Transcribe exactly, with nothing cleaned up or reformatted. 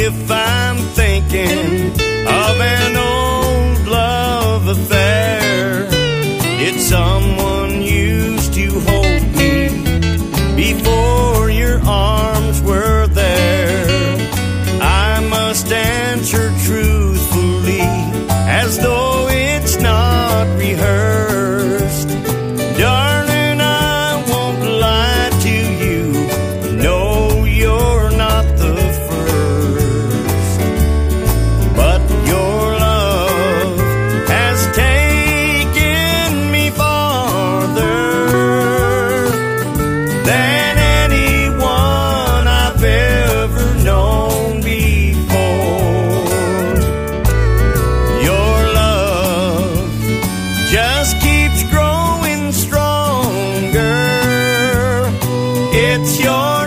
if I'm thinking of an old love affair. It's someone used to hold me before your arms were there. I must answer truthfully as though it's not rehearsed. Darling, I won't lie to you. No, you're not the first. But your love has taken me farther than anyone I've ever known before. Your love just keeps growing stronger. It's your